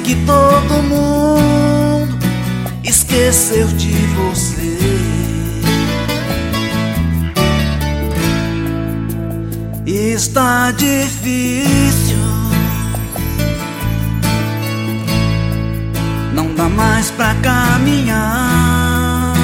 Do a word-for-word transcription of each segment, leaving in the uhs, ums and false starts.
que todo mundo esqueceu de você. Está difícil, não dá mais pra caminhar.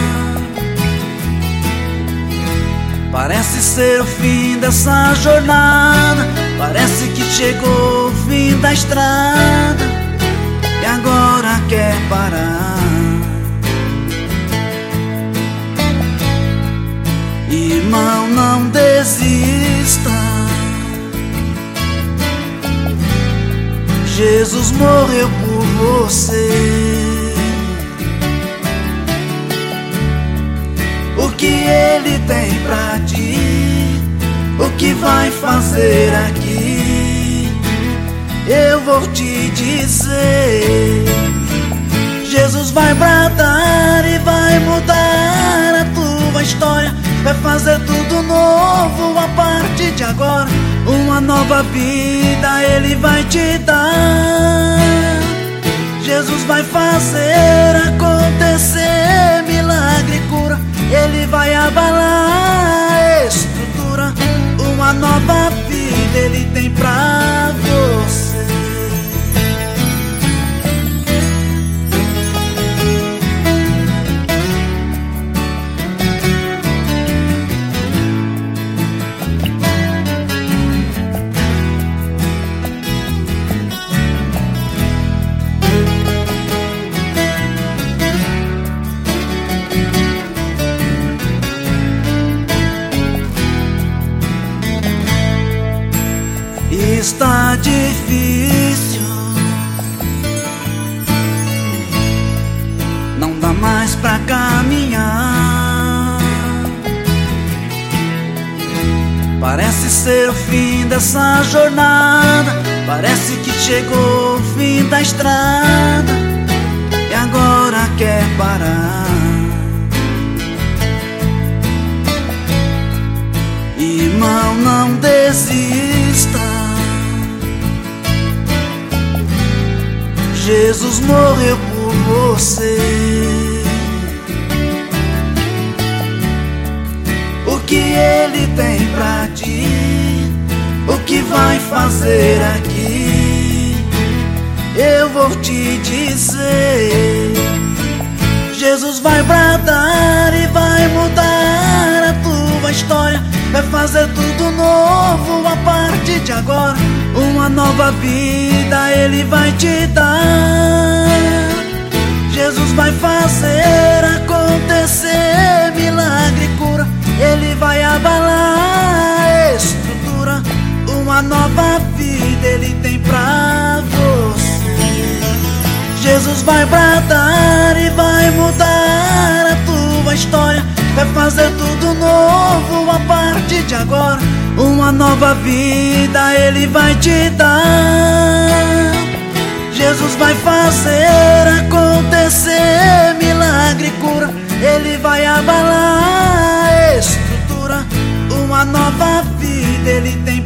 Parece ser o fim dessa jornada, parece que chegou o fim da estrada e agora quer parar. Irmão, não desista, Jesus morreu por você. O que Ele tem pra ti, o que vai fazer aqui, eu vou te dizer. Jesus vai bradar e vai mudar a tua história, vai fazer tudo novo a partir de agora. Uma nova vida Ele vai te dar. Jesus vai fazer acontecer milagre e cura, Ele vai abalar a estrutura. Uma nova vida Ele tem pra você. Está difícil, não dá mais pra caminhar. Parece ser o fim dessa jornada, parece que chegou o fim da estrada e agora quer parar. Irmão, não desista, Jesus morreu por você. O que Ele tem pra ti, o que vai fazer aqui, eu vou te dizer. Jesus vai bradar e vai mudar a tua história, vai fazer tudo novo a partir de agora. Uma nova vida Ele vai te dar. Jesus vai fazer acontecer milagre e cura, Ele vai abalar a estrutura. Uma nova vida Ele tem pra você. Jesus vai bradar e vai mudar a tua história, vai fazer tudo novo a partir de agora. Uma nova vida Ele vai te dar. Jesus vai fazer acontecer milagre e cura, Ele vai abalar a estrutura. Uma nova vida Ele tem